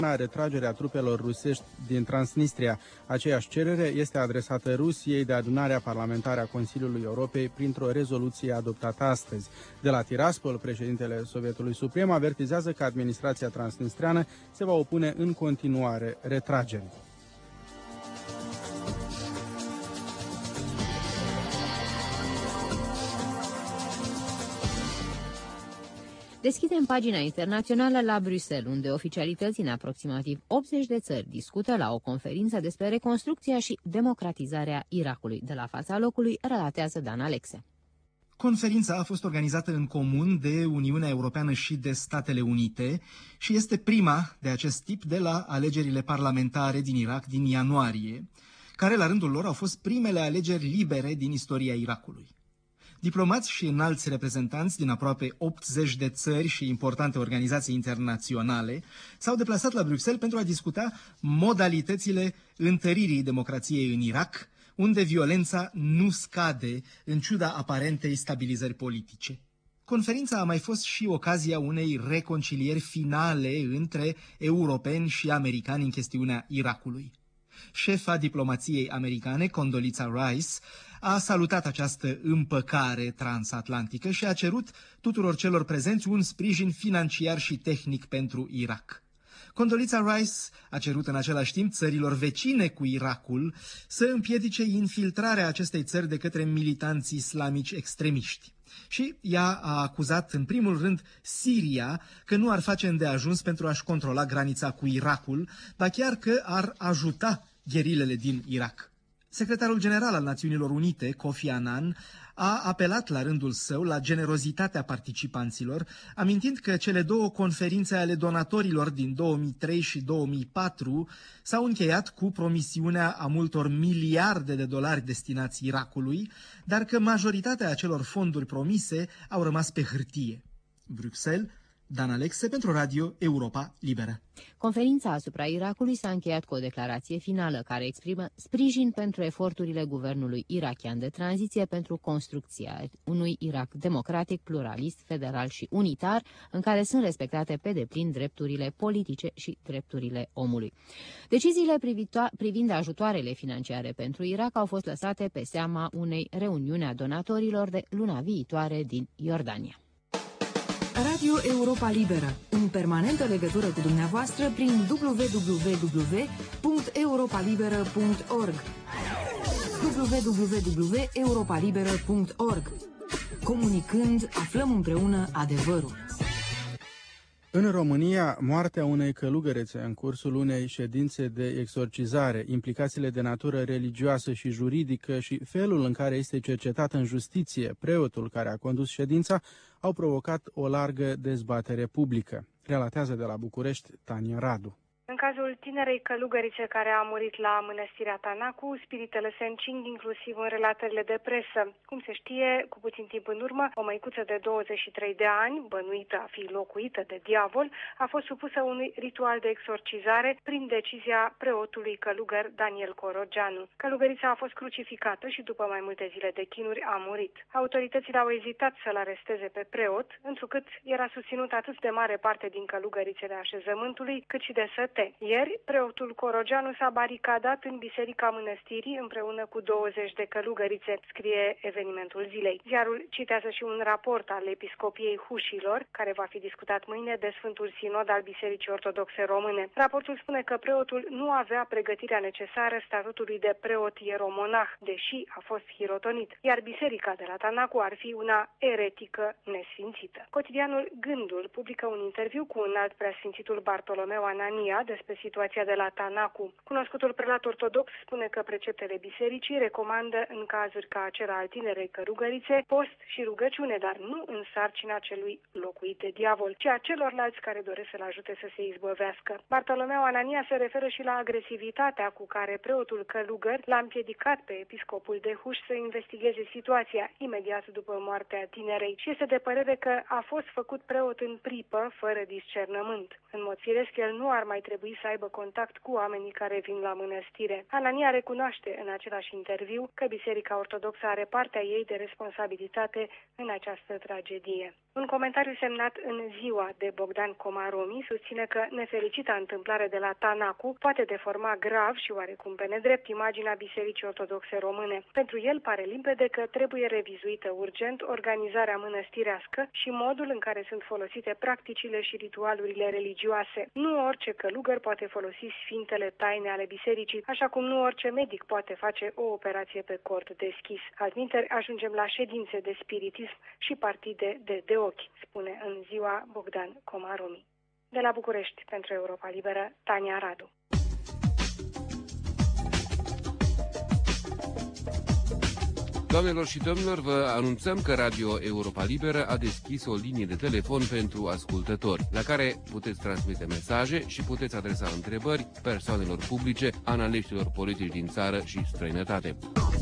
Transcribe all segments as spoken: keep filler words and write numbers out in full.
Retragerea trupelor rusești din Transnistria. Aceeași cerere este adresată Rusiei de adunarea parlamentară a Consiliului Europei printr-o rezoluție adoptată astăzi. De la Tiraspol, președintele Sovietului Suprem avertizează că administrația transnistriană se va opune în continuare retragerii. Deschidem pagina internațională la Bruxelles, unde oficialități în aproximativ optzeci de țări discută la o conferință despre reconstrucția și democratizarea Irakului. De la fața locului, relatează Dan Alexe. Conferința a fost organizată în comun de Uniunea Europeană și de Statele Unite și este prima de acest tip de la alegerile parlamentare din Irak din ianuarie, care la rândul lor au fost primele alegeri libere din istoria Irakului. Diplomați și înalți reprezentanți din aproape optzeci de țări și importante organizații internaționale s-au deplasat la Bruxelles pentru a discuta modalitățile întăririi democrației în Irak, unde violența nu scade în ciuda aparentei stabilizări politice. Conferința a mai fost și ocazia unei reconcilieri finale între europeni și americani în chestiunea Irakului. Șefa diplomației americane, Condoleezza Rice, a salutat această împăcare transatlantică și a cerut tuturor celor prezenți un sprijin financiar și tehnic pentru Irak. Condoleezza Rice a cerut în același timp țărilor vecine cu Irakul să împiedice infiltrarea acestei țări de către militanți islamici extremiști. Și ea a acuzat în primul rând Siria că nu ar face îndeajuns pentru a-și controla granița cu Irakul, dar chiar că ar ajuta gherilele din Irak. Secretarul general al Națiunilor Unite, Kofi Annan, a apelat la rândul său la generozitatea participanților, amintind că cele două conferințe ale donatorilor din două mii trei și două mii patru s-au încheiat cu promisiunea a multor miliarde de dolari destinați Irakului, dar că majoritatea acelor fonduri promise au rămas pe hârtie. Bruxelles, Dan Alexe pentru Radio Europa Liberă. Conferința asupra Irakului s-a încheiat cu o declarație finală care exprimă sprijin pentru eforturile guvernului irakian de tranziție pentru construcția unui Irak democratic, pluralist, federal și unitar, în care sunt respectate pe deplin drepturile politice și drepturile omului. Deciziile privind ajutoarele financiare pentru Irak au fost lăsate pe seama unei reuniuni a donatorilor de luna viitoare din Iordania. Radio Europa Liberă, în permanentă legătură cu dumneavoastră prin w w w punct europa liberă punct org w w w punct europa liberă punct org. Comunicând, aflăm împreună adevărul. În România, moartea unei călugărețe în cursul unei ședințe de exorcizare, implicațiile de natură religioasă și juridică și felul în care este cercetat în justiție preotul care a condus ședința au provocat o largă dezbatere publică. Relatează de la București Tania Radu. În cazul tinerei călugărițe care a murit la mănăstirea Tanacu, spiritele se încing inclusiv în relatările de presă. Cum se știe, cu puțin timp în urmă, o măicuță de douăzeci și trei de ani, bănuită a fi locuită de diavol, a fost supusă unui ritual de exorcizare prin decizia preotului călugăr Daniel Corogeanu. Călugărița a fost crucificată și după mai multe zile de chinuri a murit. Autoritățile au ezitat să-l aresteze pe preot, întrucât era susținut atât de mare parte din călugărițele așezământului, cât și de săte. Ieri, preotul Corogeanu s-a baricadat în biserica mănăstirii împreună cu douăzeci de călugărițe, scrie evenimentul zilei. Ziarul citează și un raport al Episcopiei Hușilor, care va fi discutat mâine de Sfântul Sinod al Bisericii Ortodoxe Române. Raportul spune că preotul nu avea pregătirea necesară statutului de preot ieromonah, deși a fost hirotonit, iar biserica de la Tanacu ar fi una eretică nesfințită. Cotidianul Gândul publică un interviu cu un alt preasfințitul Bartolomeu Anania despre situația de la Tanacu. Cunoscutul prelat ortodox spune că preceptele bisericii recomandă în cazuri ca acela al tinerei călugărițe post și rugăciune, dar nu în sarcina celui locuit de diavol, ci a celorlalți care doresc să-l ajute să se izbăvească. Bartolomeu Anania se referă și la agresivitatea cu care preotul călugăr l-a împiedicat pe episcopul de Huș să investigheze situația imediat după moartea tinerei și este de părere că a fost făcut preot în pripă, fără discernământ. În mod firesc, el nu ar mai trebui să aibă contact cu oamenii care vin la mănăstire. Anania recunoaște în același interviu că Biserica Ortodoxă are partea ei de responsabilitate în această tragedie. Un comentariu semnat în ziua de Bogdan Komaromi susține că nefericita întâmplare de la Tanacu poate deforma grav și oarecum pe nedrept imaginea Bisericii Ortodoxe Române. Pentru el pare limpede că trebuie revizuită urgent organizarea mănăstirească și modul în care sunt folosite practicile și ritualurile religioase. Nu orice călugăr poate folosi sfintele taine ale bisericii, așa cum nu orice medic poate face o operație pe cord deschis. Altminteri, ajungem la ședințe de spiritism și partide de de ochi, spune în ziua Bogdan Komaromi. De la București, pentru Europa Liberă, Tania Radu. Doamnelor și domnilor, vă anunțăm că Radio Europa Liberă a deschis o linie de telefon pentru ascultători, la care puteți transmite mesaje și puteți adresa întrebări persoanelor publice, analiștilor politici din țară și străinătate.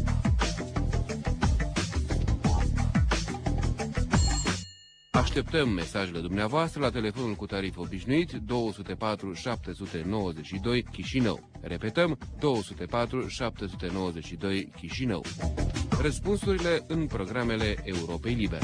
Așteptăm mesajele dumneavoastră la telefonul cu tarif obișnuit două zero patru șapte nouă doi Chișinău. Repetăm, două zero patru șapte nouă doi Chișinău. Răspunsurile în programele Europei Libere.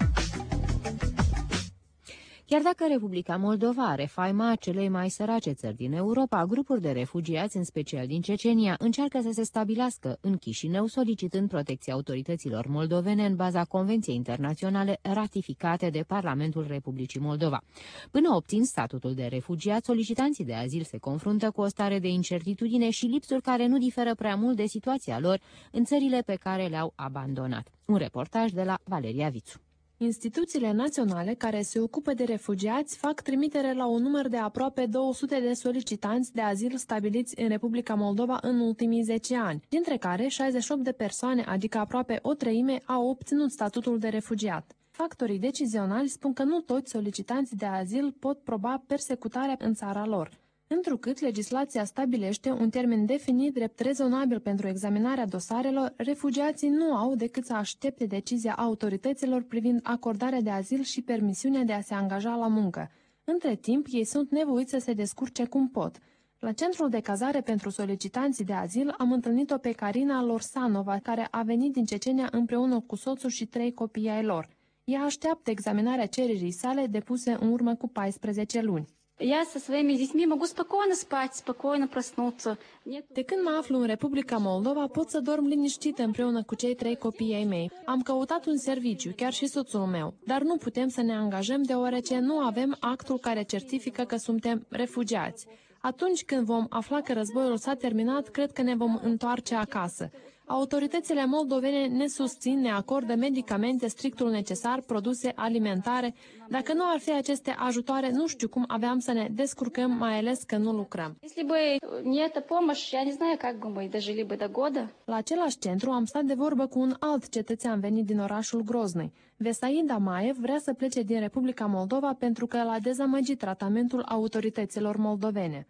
Chiar dacă Republica Moldova are faima celei mai sărace țări din Europa, grupuri de refugiați, în special din Cecenia, încearcă să se stabilească în Chișinău, solicitând protecția autorităților moldovene în baza Convenției internaționale ratificate de Parlamentul Republicii Moldova. Până obțin statutul de refugiat, solicitanții de azil se confruntă cu o stare de incertitudine și lipsuri care nu diferă prea mult de situația lor în țările pe care le-au abandonat. Un reportaj de la Valeria Vițu. Instituțiile naționale care se ocupă de refugiați fac trimitere la un număr de aproape două sute de solicitanți de azil stabiliți în Republica Moldova în ultimii zece ani, dintre care șaizeci și opt de persoane, adică aproape o treime, au obținut statutul de refugiat. Factorii decizionali spun că nu toți solicitanții de azil pot proba persecutarea în țara lor. Întrucât legislația stabilește un termen definit drept rezonabil pentru examinarea dosarelor, refugiații nu au decât să aștepte decizia autorităților privind acordarea de azil și permisiunea de a se angaja la muncă. Între timp, ei sunt nevoiți să se descurce cum pot. La centrul de cazare pentru solicitanții de azil am întâlnit-o pe Carina Lorsanova, care a venit din Cecenia împreună cu soțul și trei copii ai lor. Ea așteaptă examinarea cererii sale depuse în urmă cu paisprezece luni. Я со своими детьми могу спокойно спать, спокойно проснуться. De când mă aflu în Republica Moldova, pot să dorm liniștită împreună cu cei trei copii ai mei. Am căutat un serviciu, chiar și soțul meu, dar nu putem să ne angajăm deoarece nu avem actul care certifică că suntem refugiați. Atunci când vom afla că războiul s-a terminat, cred că ne vom întoarce acasă. Autoritățile moldovene ne susțin, ne acordă medicamente, strictul necesar, produse alimentare. Dacă nu ar fi aceste ajutoare, nu știu cum aveam să ne descurcăm, mai ales că nu lucrăm. La același centru am stat de vorbă cu un alt cetățean venit din orașul Grozny. Vesaid Amaev vrea să plece din Republica Moldova pentru că l-a dezamăgit tratamentul autorităților moldovene.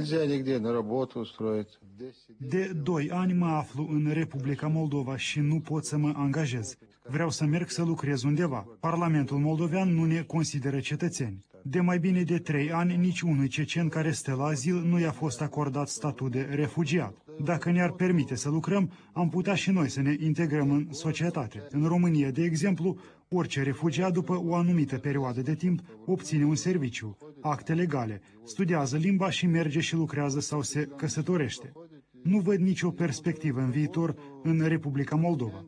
De doi ani mă aflu în Republica Moldova și nu pot să mă angajez. Vreau să merg să lucrez undeva. Parlamentul moldovean nu ne consideră cetățeni. De mai bine de trei ani, nici unui cecen care stă la azil nu i-a fost acordat statut de refugiat. Dacă ne-ar permite să lucrăm, am putea și noi să ne integrăm în societate. În România, de exemplu, orice refugiat, după o anumită perioadă de timp, obține un serviciu, acte legale, studiază limba și merge și lucrează sau se căsătorește. Nu văd nicio perspectivă în viitor în Republica Moldova.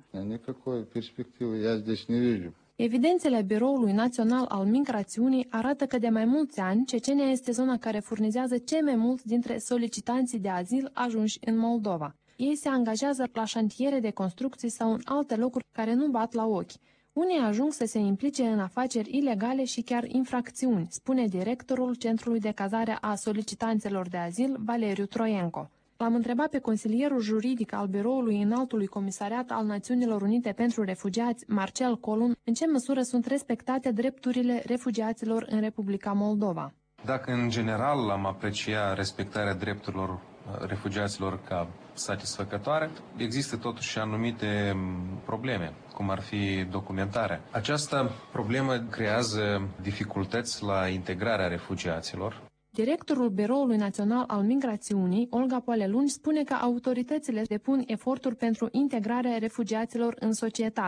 Evidențele Biroului Național al Migrațiunii arată că de mai mulți ani Cecenia este zona care furnizează cei mai mulți dintre solicitanții de azil ajunși în Moldova. Ei se angajează la șantiere de construcții sau în alte locuri care nu bat la ochi. Unii ajung să se implice în afaceri ilegale și chiar infracțiuni, spune directorul Centrului de Cazare a Solicitanților de Azil, Valeriu Troienco. L-am întrebat pe consilierul juridic al Biroului Înaltului Comisariat al Națiunilor Unite pentru Refugiați, Marcel Colun, în ce măsură sunt respectate drepturile refugiaților în Republica Moldova. Dacă în general am aprecia respectarea drepturilor refugiaților ca satisfăcătoare, există totuși anumite probleme, cum ar fi documentarea. Această problemă creează dificultăți la integrarea refugiaților. Directorul Biroului Național al Migrațiunii, Olga Poaleluni, spune că autoritățile depun eforturi pentru integrarea refugiaților în societate.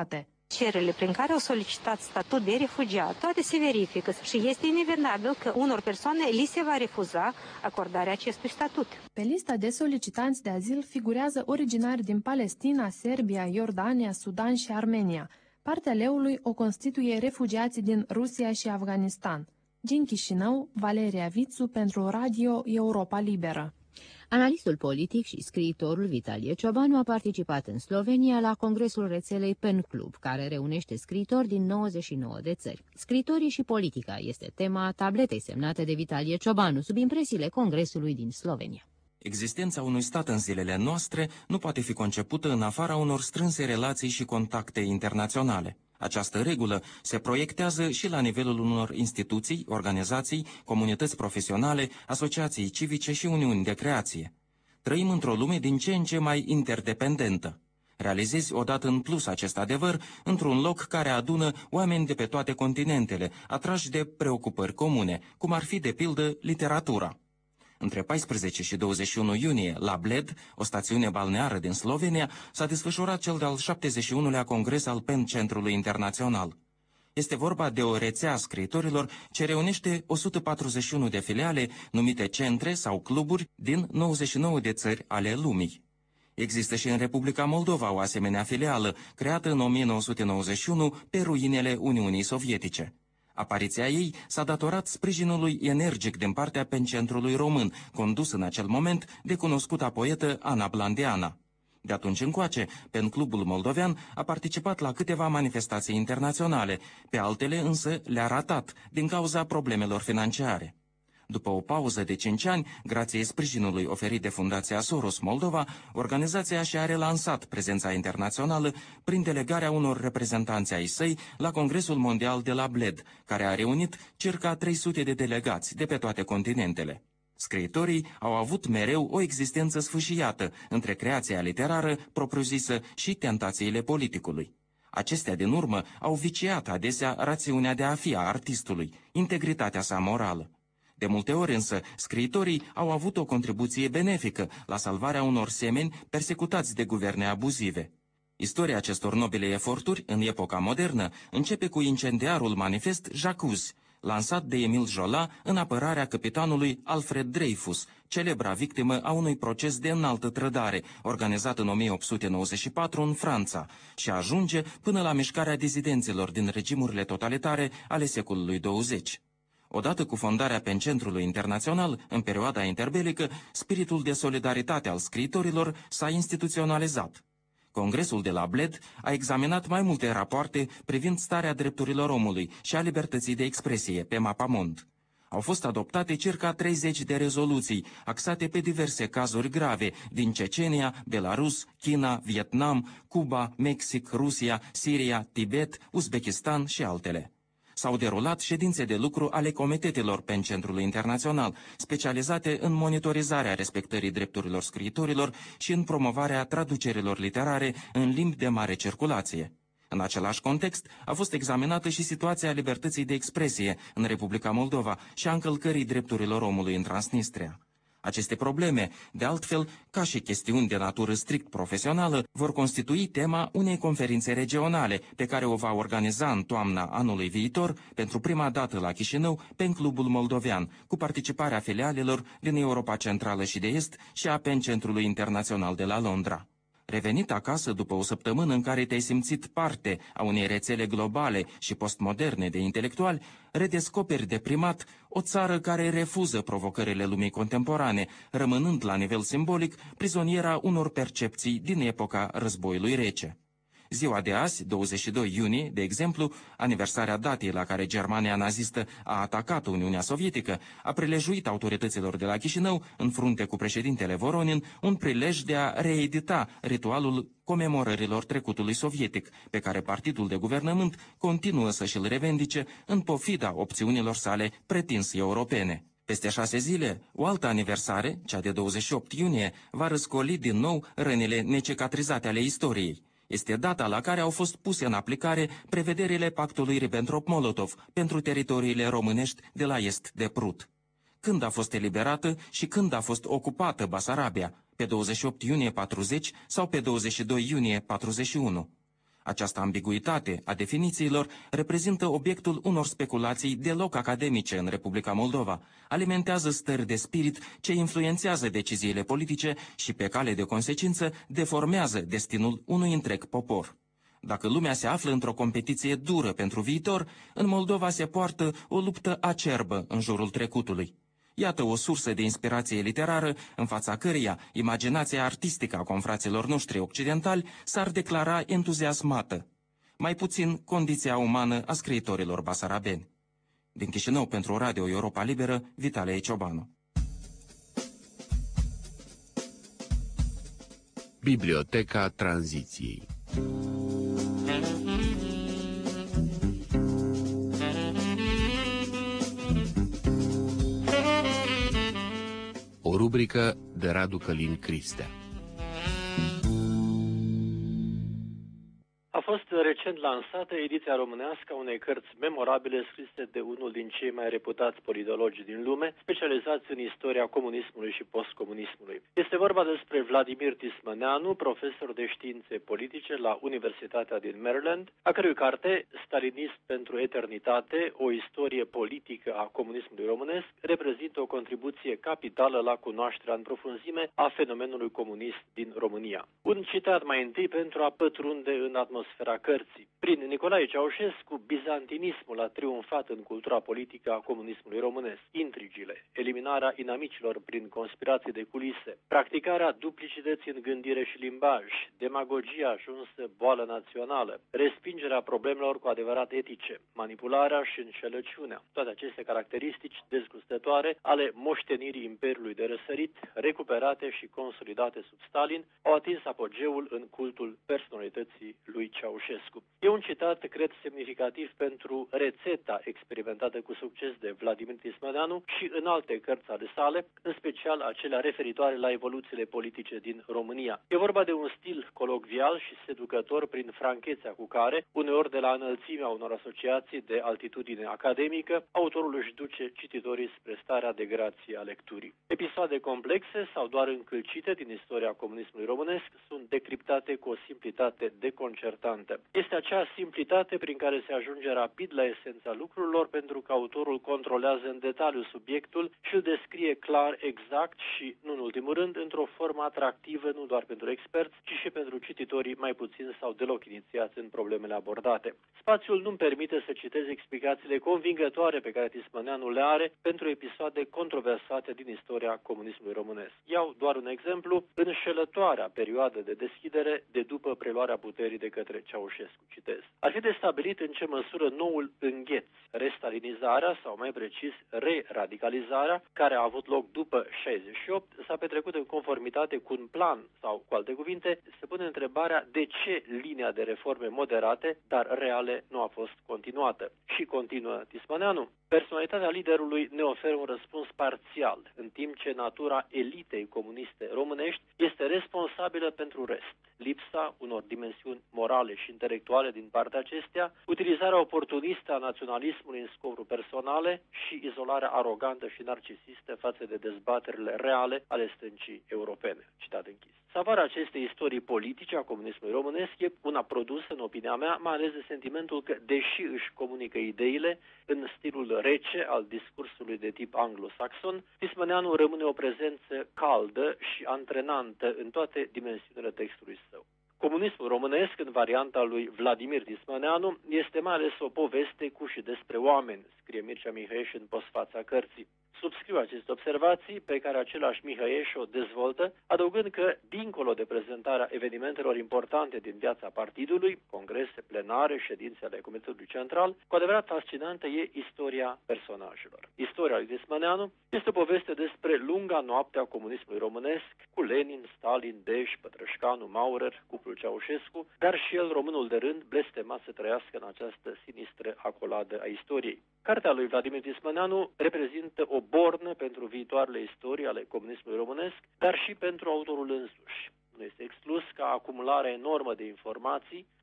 Cererile prin care au solicitat statut de refugiat, toate se verifică și este inevitabil că unor persoane li se va refuza acordarea acestui statut. Pe lista de solicitanți de azil figurează originari din Palestina, Serbia, Iordania, Sudan și Armenia. Partea leului o constituie refugiații din Rusia și Afganistan. Din Chișinău, Valeria Vițu pentru Radio Europa Liberă. Analistul politic și scriitorul Vitalie Ciobanu a participat în Slovenia la congresul rețelei Pen Club, care reunește scriitori din nouăzeci și nouă de țări. Scriitorii și politica este tema tabletei semnate de Vitalie Ciobanu, sub impresiile congresului din Slovenia. Existența unui stat în zilele noastre nu poate fi concepută în afara unor strânse relații și contacte internaționale. Această regulă se proiectează și la nivelul unor instituții, organizații, comunități profesionale, asociații civice și uniuni de creație. Trăim într-o lume din ce în ce mai interdependentă. Realizezi odată în plus acest adevăr într-un loc care adună oameni de pe toate continentele, atrași de preocupări comune, cum ar fi de pildă literatura. Între paisprezece și douăzeci și unu iunie, la Bled, o stațiune balneară din Slovenia, s-a desfășurat cel de-al șaptezeci și unulea congres al Pen Centrului Internațional. Este vorba de o rețea a scriitorilor ce reunește o sută patruzeci și unu de filiale numite centre sau cluburi din nouăzeci și nouă de țări ale lumii. Există și în Republica Moldova o asemenea filială, creată în o mie nouă sute nouăzeci și unu pe ruinele Uniunii Sovietice. Apariția ei s-a datorat sprijinului energic din partea Pencentrului Român, condus în acel moment de cunoscuta poetă Ana Blandeana. De atunci încoace, Pen Clubul Moldovean a participat la câteva manifestații internaționale, pe altele însă le-a ratat din cauza problemelor financiare. După o pauză de cinci ani, grație sprijinului oferit de Fundația Soros Moldova, organizația și-a relansat prezența internațională prin delegarea unor reprezentanți ai săi la Congresul Mondial de la Bled, care a reunit circa trei sute de delegați de pe toate continentele. Scriitorii au avut mereu o existență sfâșiată între creația literară propriu-zisă și tentațiile politicului. Acestea din urmă au viciat adesea rațiunea de a fi a artistului, integritatea sa morală. De multe ori însă, scriitorii au avut o contribuție benefică la salvarea unor semeni persecutați de guverne abuzive. Istoria acestor nobile eforturi, în epoca modernă, începe cu incendiarul manifest J'accuse, lansat de Emile Zola în apărarea capitanului Alfred Dreyfus, celebra victimă a unui proces de înaltă trădare, organizat în o mie opt sute nouăzeci și patru în Franța, și ajunge până la mișcarea dizidenților din regimurile totalitare ale secolului douăzeci. Odată cu fondarea Pencentrului Internațional, în perioada interbelică, spiritul de solidaritate al scriitorilor s-a instituționalizat. Congresul de la Bled a examinat mai multe rapoarte privind starea drepturilor omului și a libertății de expresie pe mapamond. Au fost adoptate circa treizeci de rezoluții, axate pe diverse cazuri grave din Cecenia, Belarus, China, Vietnam, Cuba, Mexic, Rusia, Siria, Tibet, Uzbekistan și altele. S-au derulat ședințe de lucru ale comitetelor Pencentrului Internațional, specializate în monitorizarea respectării drepturilor scriitorilor și în promovarea traducerilor literare în limbi de mare circulație. În același context, a fost examinată și situația libertății de expresie în Republica Moldova și a încălcării drepturilor omului în Transnistria. Aceste probleme, de altfel, ca și chestiuni de natură strict profesională, vor constitui tema unei conferințe regionale pe care o va organiza în toamna anului viitor, pentru prima dată la Chișinău, Pen Clubul Moldovean, cu participarea filialelor din Europa Centrală și de Est și a Pen Centrului Internațional de la Londra. Revenit acasă după o săptămână în care te-ai simțit parte a unei rețele globale și postmoderne de intelectuali, redescoperi deprimat o țară care refuză provocările lumii contemporane, rămânând la nivel simbolic prizoniera unor percepții din epoca războiului rece. Ziua de azi, douăzeci și doi iunie, de exemplu, aniversarea datei la care Germania nazistă a atacat Uniunea Sovietică, a prilejuit autorităților de la Chișinău, în frunte cu președintele Voronin, un prilej de a reedita ritualul comemorărilor trecutului sovietic, pe care partidul de guvernământ continuă să și-l revendice în pofida opțiunilor sale pretins europene. Peste șase zile, o altă aniversare, cea de douăzeci și opt iunie, va răscoli din nou rănile necicatrizate ale istoriei. Este data la care au fost puse în aplicare prevederile pactului Ribbentrop-Molotov pentru teritoriile românești de la est de Prut. Când a fost eliberată și când a fost ocupată Basarabia, pe douăzeci și opt iunie patruzeci sau pe douăzeci și doi iunie patruzeci și unu? Această ambiguitate a definițiilor reprezintă obiectul unor speculații deloc academice în Republica Moldova, alimentează stări de spirit ce influențează deciziile politice și, pe cale de consecință, deformează destinul unui întreg popor. Dacă lumea se află într-o competiție dură pentru viitor, în Moldova se poartă o luptă acerbă în jurul trecutului. Iată o sursă de inspirație literară în fața căreia imaginația artistică a confraților noștri occidentali s-ar declara entuziasmată. Mai puțin condiția umană a scriitorilor basarabeni. Din Chișinău pentru Radio Europa Liberă, Vitalie Ciobanu. Biblioteca Tranziției. O rubrică de Radu Călin Cristea. A fost recent lansată ediția românească a unei cărți memorabile scrise de unul din cei mai reputați politologi din lume, specializați în istoria comunismului și postcomunismului. Este vorba despre Vladimir Tismăneanu, profesor de științe politice la Universitatea din Maryland, a cărui carte, Stalinist pentru eternitate, o istorie politică a comunismului românesc, reprezintă o contribuție capitală la cunoașterea în profunzime a fenomenului comunist din România. Un citat mai întâi pentru a pătrunde în atmosfera cărții. Prin Nicolae Ceaușescu, bizantinismul a triumfat în cultura politică a comunismului românesc. Intrigile, eliminarea inamicilor prin conspirații de culise, practicarea duplicității în gândire și limbaj, demagogia ajunsă boală națională, respingerea problemelor cu adevărat etice, manipularea și înșelăciunea. Toate aceste caracteristici dezgustătoare ale moștenirii Imperiului de Răsărit, recuperate și consolidate sub Stalin, au atins apogeul în cultul personalității lui Ceaușescu. E un citat, cred, semnificativ pentru rețeta experimentată cu succes de Vladimir Tismăneanu și în alte cărți ale sale, în special acelea referitoare la evoluțiile politice din România. E vorba de un stil colocvial și seducător prin franchețea cu care, uneori de la înălțimea unor asociații de altitudine academică, autorul își duce cititorii spre starea de grație a lecturii. Episoade complexe sau doar încălcite din istoria comunismului românesc sunt decriptate cu o simplitate deconcertantă. Este acea simplitate prin care se ajunge rapid la esența lucrurilor, pentru că autorul controlează în detaliu subiectul și îl descrie clar, exact și, nu în ultimul rând, într-o formă atractivă nu doar pentru experți, ci și pentru cititorii mai puțin sau deloc inițiați în problemele abordate. Spațiul nu-mi permite să citez explicațiile convingătoare pe care Tismăneanu le are pentru episoade controversate din istoria comunismului românesc. Iau doar un exemplu, înșelătoarea perioadă de deschidere de după preluarea puterii de către Ceaușescu. Citez. Ar fi de stabilit în ce măsură noul îngheț, restalinizarea sau mai precis re-radicalizarea, care a avut loc după șaizeci și opt, s-a petrecut în conformitate cu un plan sau, cu alte cuvinte, se pune întrebarea de ce linia de reforme moderate, dar reale, nu a fost continuată. Și continuă Tismăneanu. Personalitatea liderului ne oferă un răspuns parțial, în timp ce natura elitei comuniste românești este responsabilă pentru rest. Lipsa unor dimensiuni morale și intelectuale din partea acestea, utilizarea oportunistă a naționalismului în scopuri personale și izolarea arogantă și narcisistă față de dezbaterile reale ale stâncii europene. Citat închis. Savarea acestei istorii politice a comunismului românesc e una produsă, în opinia mea, mai ales de sentimentul că, deși își comunică ideile în stilul rece al discursului de tip anglosaxon, Tismăneanu rămâne o prezență caldă și antrenantă în toate dimensiunile textului său. Comunismul românesc, în varianta lui Vladimir Tismăneanu, este mai ales o poveste cu și despre oameni, scrie Mircea Mihăieș în postfața cărții. Subscriu aceste observații pe care același Mihăieș o dezvoltă, adăugând că, dincolo de prezentarea evenimentelor importante din viața partidului, congrese, plenare, ședințe ale Comitetului Central, cu adevărat fascinantă e istoria personajelor. Istoria lui Tismăneanu este o poveste despre lunga noapte a comunismului românesc, cu Lenin, Stalin, Deș, Pătrășcanu, Maurer, cuplul Ceaușescu, dar și el, românul de rând, blestemat să trăiască în această sinistră acoladă a istoriei. Cartea lui Vladimir Tismăneanu reprezintă o bornă pentru viitoarele istorii ale comunismului românesc, dar și pentru autorul însuși. Nu este exclus ca acumularea enormă de informații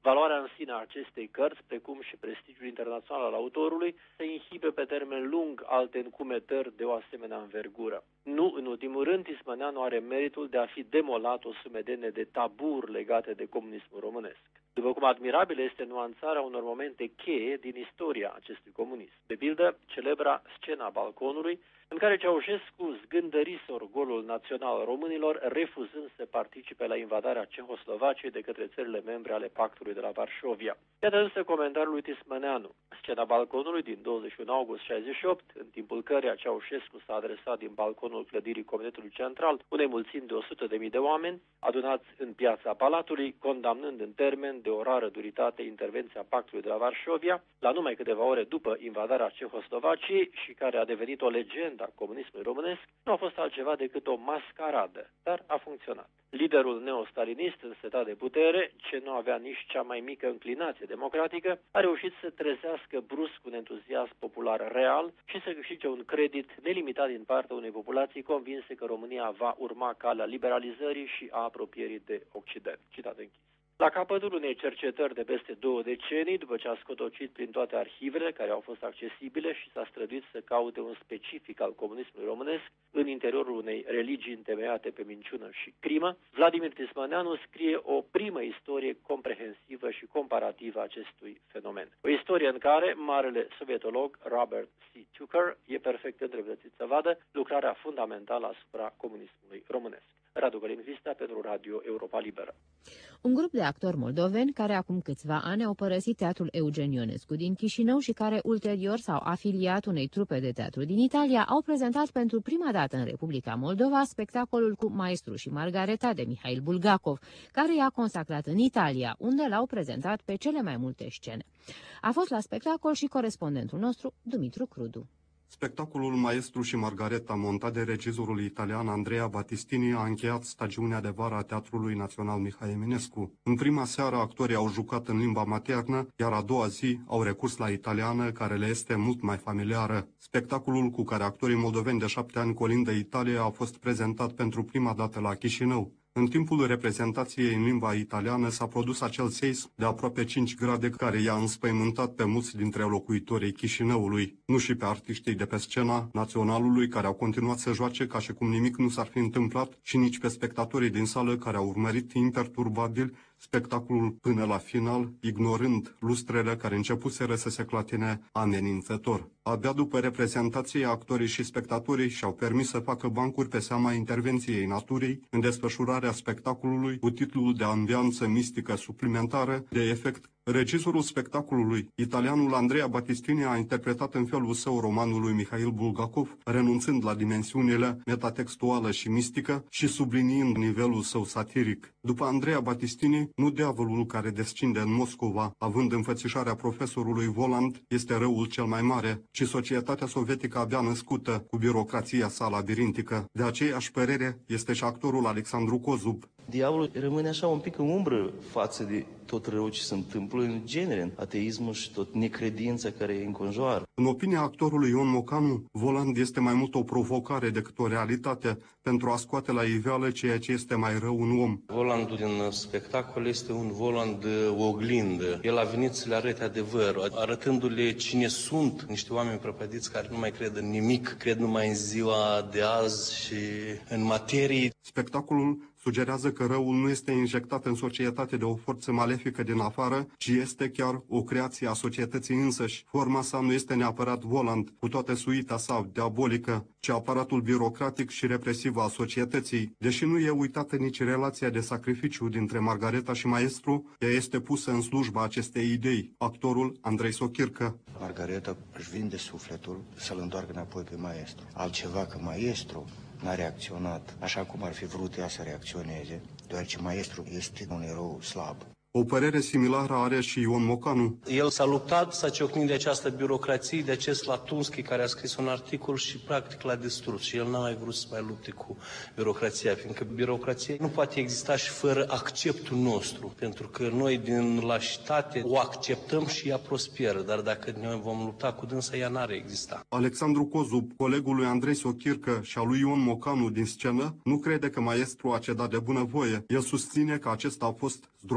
Valoarea în sine a acestei cărți, precum și prestigiul internațional al autorului, se inhibe pe termen lung alte încumetări de o asemenea învergură. Nu, în ultimul rând, Tismăneanu are meritul de a fi demolat o sumedenie de taburi legate de comunismul românesc. După cum admirabilă este nuanțarea unor momente cheie din istoria acestui comunism. De pildă, celebra scena balconului, în care Ceaușescu zgândărise orgolul național românilor, refuzând să participe la invadarea Cehoslovaciei de către țările membre ale Pactului de la Varșovia. Iată însă comentariul lui Tismăneanu. Scena balconului din douăzeci și unu august șaizeci și opt, în timpul căreia Ceaușescu s-a adresat din balconul clădirii Comitetului Central unei mulțimi de o sută de mii de oameni adunați în piața Palatului, condamnând în termen de o rară duritate intervenția Pactului de la Varșovia, la numai câteva ore după invadarea Cehoslovaciei și care a devenit o legendă a comunismului românesc, nu a fost altceva decât o mascaradă, dar a funcționat. Liderul neostalinist însetat de putere, ce nu avea nici cea mai mică înclinație democratică, a reușit să trezească brusc un entuziasm popular real și să câștige un credit nelimitat din partea unei populații convinse că România va urma calea liberalizării și a apropierii de Occident. Citat închis. La capătul unei cercetări de peste două decenii, după ce a scotocit prin toate arhivele care au fost accesibile și s-a străduit să caute un specific al comunismului românesc în interiorul unei religii întemeiate pe minciună și crimă, Vladimir Tismăneanu scrie o primă istorie comprehensivă și comparativă a acestui fenomen. O istorie în care marele sovietolog Robert C. Tucker e perfect îndreptățit să vadă lucrarea fundamentală asupra comunismului românesc. Radu Călin Vista pentru Radio Europa Liberă. Un grup de actori moldoveni care acum câțiva ani au părăsit Teatrul Eugen Ionescu din Chișinău și care ulterior s-au afiliat unei trupe de teatru din Italia au prezentat pentru prima dată în Republica Moldova spectacolul cu Maestru și Margareta de Mihail Bulgakov, care i-a consacrat în Italia, unde l-au prezentat pe cele mai multe scene. A fost la spectacol și corespondentul nostru, Dumitru Crudu. Spectacolul Maestru și Margareta, montat de regizorul italian Andrea Battistini, a încheiat stagiunea de vară a Teatrului Național Mihai Eminescu. În prima seară, actorii au jucat în limba maternă, iar a doua zi au recurs la italiană, care le este mult mai familiară. Spectacolul cu care actorii moldoveni de șapte ani colindă Italia a fost prezentat pentru prima dată la Chișinău. În timpul reprezentației în limba italiană s-a produs acel seism de aproape cinci grade care i-a înspăimântat pe mulți dintre locuitorii Chișinăului, nu și pe artiștii de pe scena Naționalului care au continuat să joace ca și cum nimic nu s-ar fi întâmplat și nici pe spectatorii din sală care au urmărit imperturbabil spectacolul până la final, ignorând lustrele care începuseră să se clatine amenințător. Abia după reprezentație, actorii și spectatorii și-au permis să facă bancuri pe seama intervenției naturii în desfășurarea spectacolului cu titlul de ambianță mistică suplimentară de efect. Regizorul spectacolului, italianul Andrea Battistini, a interpretat în felul său romanul lui Mihail Bulgakov, renunțând la dimensiunile metatextuală și mistică și subliniind nivelul său satiric. După Andrea Battistini, nu diavolul care descinde în Moscova, având înfățișarea profesorului Voland, este răul cel mai mare, ci societatea sovietică abia născută, cu birocrația sa labirintică. De aceeași părere este și actorul Alexandru Cozub. Diavolul rămâne așa un pic în umbră față de tot rău ce se întâmplă în genere, în ateismul și tot necredința care îi înconjoară. În opinia actorului Ion Mocanu, Voland este mai mult o provocare decât o realitate pentru a scoate la iveală ceea ce este mai rău în om. Volandul din spectacol este un Voland oglindă. El a venit să le arate adevărul, arătându-le cine sunt niște oameni prăpădiți care nu mai cred în nimic, cred numai în ziua de azi și în materie. Spectacolul sugerează că răul nu este injectat în societate de o forță malefică din afară, ci este chiar o creație a societății însăși. Forma sa nu este neapărat Voland, cu toată suita sa diabolică, ci aparatul birocratic și represiv al societății. Deși nu e uitată nici relația de sacrificiu dintre Margareta și Maestru, ea este pusă în slujba acestei idei. Actorul Andrei Sochircă. Margareta își vinde sufletul să-l întoarcă înapoi pe Maestru. Altceva că Maestru n-a reacționat așa cum ar fi vrut ea să reacționeze, deoarece Maestru este un erou slab. O părere similară are și Ion Mocanu. El s-a luptat, s-a ciocnit de această birocrație, de acest Latunski care a scris un articol și practic l-a distrus. Și el n-a mai vrut să mai lupte cu birocrația, fiindcă birocrația nu poate exista și fără acceptul nostru, pentru că noi din lașitate o acceptăm și ea prosperă, dar dacă noi vom lupta cu dânsa, ea n-ar exista. Alexandru Cozub, colegul lui Andrei Sochircă și al lui Ion Mocanu din scenă, nu crede că Maestru a cedat de bunăvoie. El susține că acesta a fost zdrobit de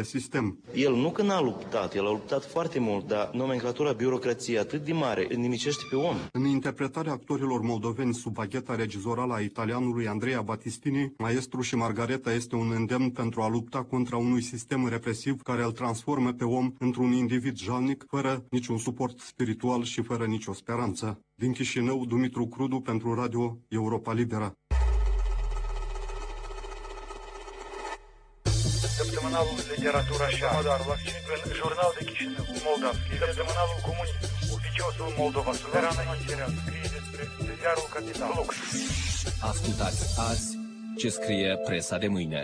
sistem. El nu că n-a luptat, el a luptat foarte mult, dar nomenclatura birocrației atât de mare nimicește pe om. În interpretarea actorilor moldoveni sub bagheta regizorală a italianului Andrea Battistini, Maestru și Margareta este un îndemn pentru a lupta contra unui sistem represiv care îl transformă pe om într-un individ jalnic, fără niciun suport spiritual și fără nicio speranță. Din Chișinău, Dumitru Crudu pentru Radio Europa Liberă. Săptămânalul Literatura și Artă, în Jurnal de Chișinău, Moldavski, Săptămânalul Comunism, Oficiosul Moldova Suverană, scrie despre ziarul Capital. Ascultați azi ce scrie presa de mâine.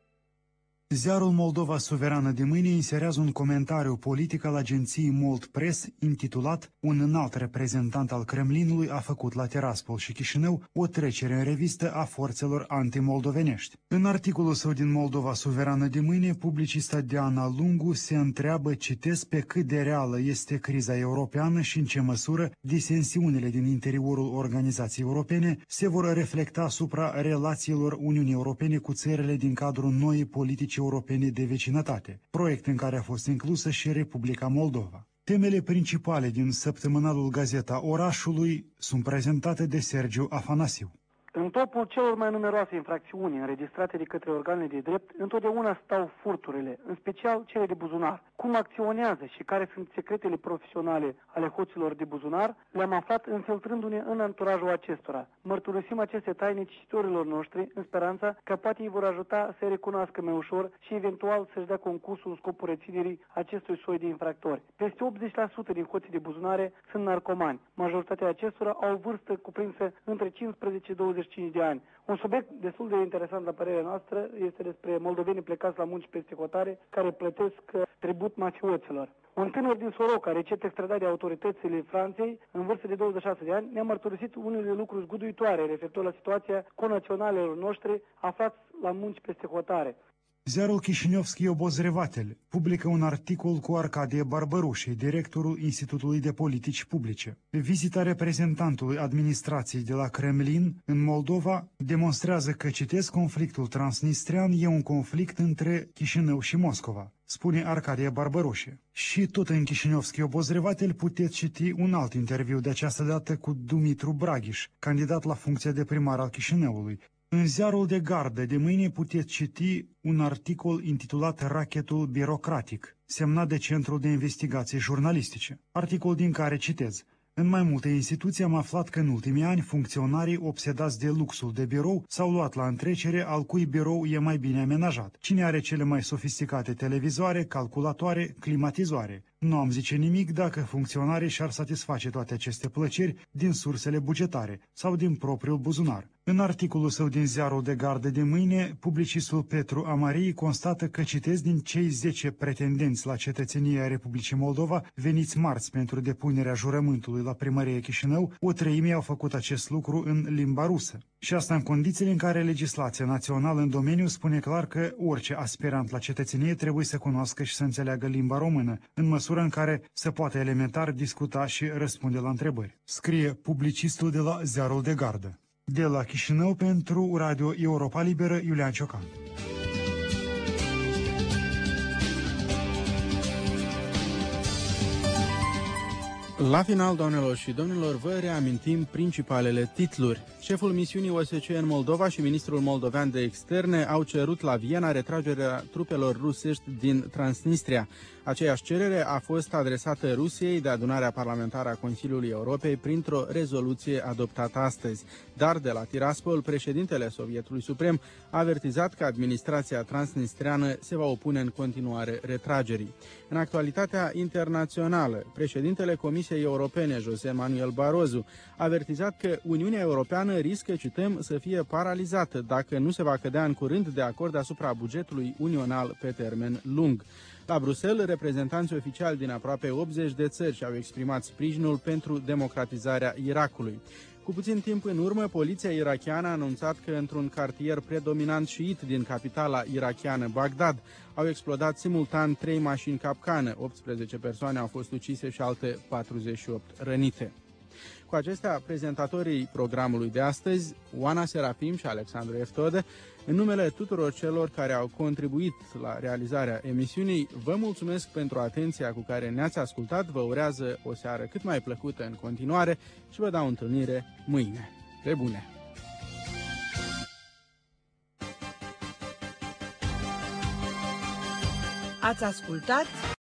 Ziarul Moldova Suverană de mâine inserează un comentariu politic al agenției Mold Press intitulat "Un înalt reprezentant al Kremlinului a făcut la Tiraspol și Chișinău o trecere în revistă a forțelor antimoldovenești". În articolul său din Moldova Suverană de mâine, publicista Diana Lungu se întreabă, citesc, pe cât de reală este criza europeană și în ce măsură disensiunile din interiorul organizației europene se vor reflecta asupra relațiilor Uniunii Europene cu țările din cadrul noii politici europene de vecinătate, proiect în care a fost inclusă și Republica Moldova. Temele principale din săptămânalul Gazeta Orașului sunt prezentate de Sergiu Afanasiu. În topul celor mai numeroase infracțiuni înregistrate de către organele de drept, întotdeauna stau furturile, în special cele de buzunar. Cum acționează și care sunt secretele profesionale ale hoților de buzunar, le-am aflat infiltrându-ne în anturajul acestora. Mărturisim aceste taine cititorilor noștri în speranța că poate îi vor ajuta să recunoască mai ușor și eventual să-și dea concursul în scopul reținerii acestui soi de infractori. Peste optzeci la sută din hoții de buzunare sunt narcomani. Majoritatea acestora au o vârstă cuprinsă între cincisprezece și douăzeci și cinci de ani. Un subiect destul de interesant la părerea noastră este despre moldovenii plecați la munci peste hotare care plătesc tribut mafioților. Un tânăr din Soroca, recent extradat de autoritățile Franței, în vârstă de douăzeci și șase de ani, ne-a mărturisit unele lucruri zguduitoare referitor la situația conaționalelor noștri aflați la munci peste hotare. Ziarul Chișinevski Obozrevatel publică un articol cu Arcadie Barbărușei, directorul Institutului de Politici Publice. Vizita reprezentantului administrației de la Kremlin în Moldova demonstrează că, citesc, conflictul transnistrian e un conflict între Chișinău și Moscova, spune Arcadie Barbărușe. Și tot în Chișinevski Obozrevatel puteți citi un alt interviu, de această dată cu Dumitru Braghiș, candidat la funcția de primar al Chișinăului. În ziarul de gardă de mâine puteți citi un articol intitulat "Rachetul birocratic", semnat de Centrul de Investigații Jurnalistice. Articol din care citez: în mai multe instituții am aflat că în ultimii ani funcționarii obsedați de luxul de birou s-au luat la întrecere al cui birou e mai bine amenajat. Cine are cele mai sofisticate televizoare, calculatoare, climatizoare. Nu am zice nimic dacă funcționarii și-ar satisface toate aceste plăceri din sursele bugetare sau din propriul buzunar. În articolul său din ziarul de gardă de mâine, publicistul Petru Amarii constată că, citesc, din cei zece pretendenți la cetățenia Republicii Moldova veniți marți pentru depunerea jurământului la primăria Chișinău, o treime au făcut acest lucru în limba rusă. Și asta în condițiile în care legislația națională în domeniu spune clar că orice aspirant la cetățenie trebuie să cunoască și să înțeleagă limba română, în măsura în care se poate elementar discuta și răspunde la întrebări. Scrie publicistul de la ziarul de gardă. De la Chișinău pentru Radio Europa Liberă, Iulian Ciocan. La final, doamnelor și domnilor, vă reamintim principalele titluri. Șeful misiunii O S C E în Moldova și ministrul moldovean de externe au cerut la Viena retragerea trupelor rusești din Transnistria. Aceeași cerere a fost adresată Rusiei de adunarea parlamentară a Consiliului Europei printr-o rezoluție adoptată astăzi. Dar de la Tiraspol, președintele Sovietului Suprem a avertizat că administrația transnistriană se va opune în continuare retragerii. În actualitatea internațională, președintele Comisiei Europene, José Manuel Barroso, a avertizat că Uniunea Europeană riscă, cităm, să fie paralizată dacă nu se va cădea în curând de acord asupra bugetului unional pe termen lung. La Bruxelles, reprezentanții oficiali din aproape optzeci de țări și-au exprimat sprijinul pentru democratizarea Irakului. Cu puțin timp în urmă, poliția irakiană a anunțat că într-un cartier predominant șiit din capitala irakiană Bagdad au explodat simultan trei mașini capcană, optsprezece persoane au fost ucise și alte patruzeci și opt rănite. Cu acestea, prezentatorii programului de astăzi, Oana Serafim și Alexandru Eftode, în numele tuturor celor care au contribuit la realizarea emisiunii, vă mulțumesc pentru atenția cu care ne-ați ascultat, vă urează o seară cât mai plăcută în continuare și vă dau întâlnire mâine. Pe bune! Ați ascultat